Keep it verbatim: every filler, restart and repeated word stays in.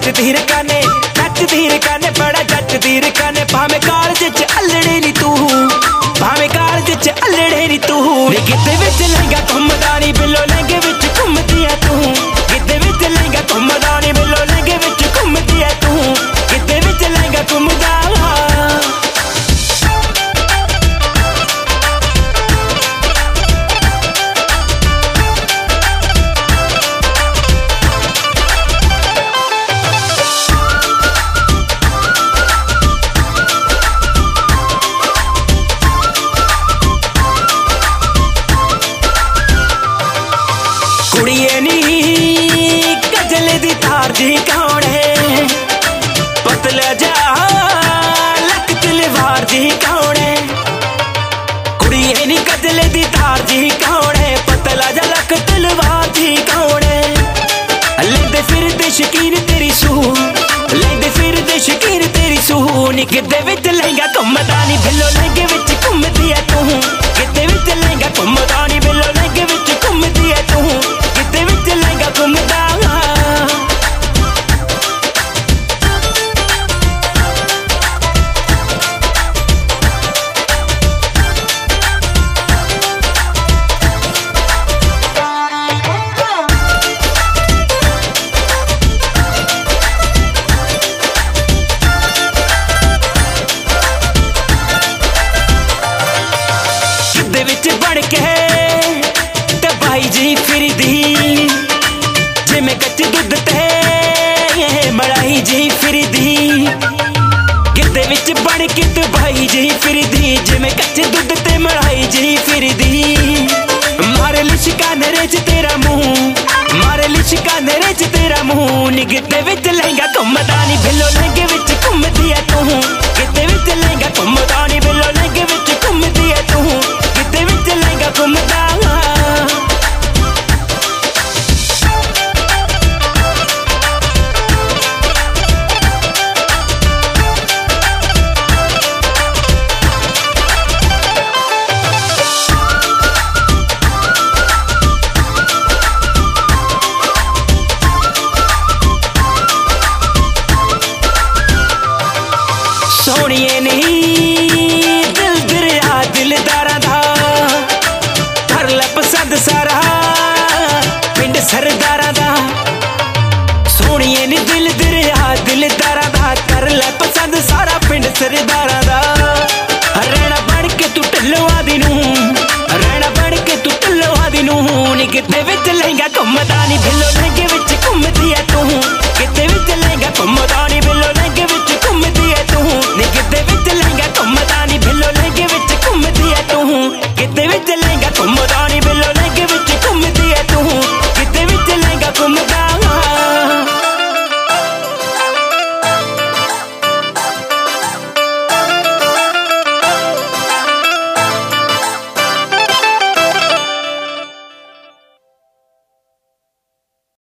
दी रकाने touch दी रकाने बड़ा जच दी रकाने भावे कालज च अल्लड़े नी तू भावे कालज च अल्लड़े नी तू गिद्दे विच लहंगा घुमदा नी बिल्लो लहंगे विच घुमदी ऐ तू गिद्दे विच लहंगा घुमदा नी बिल्लो लहंगे विच घुमदी ऐ तू गिद्दे विच लहंगा घुमदा कुड़िए नी गजल दी तार जी कौन है पतला जा लक तलवार जी कौन है कुड़िए नी गजल दी तार जी कौन है पतला जा लक तलवार जी कौन है लेंदे फिर दे शकीन तेरी सूह लेंदे फिर दे शकीन तेरी सूह नी गिद्दे विच लहंगा घुमदा नी बिल्लो लहंगे विच घुमदी ऐ तू गिद्दे विच लहंगा घुमदा नी बिल्लो लहंगे विच घुमदी ऐ तू गिद्दे विच लहंगा घुमदा गिद्दे विच बण के ते भाई जी फिरदी जिमें कच्चे दुध ते मलाई जी फिरदी गिद्दे विच बण के ते भाई जी फिरदी जिमें कच्चे दुध ते मलाई जी फिरदी मारे लिशका नरे च तेरा मुंह मारे लिशका नरे च तेरा मुंह नी गिद्दे विच लहंगा घुमदा नी बिल्लो लहंगे विच घुमदी ऐ तू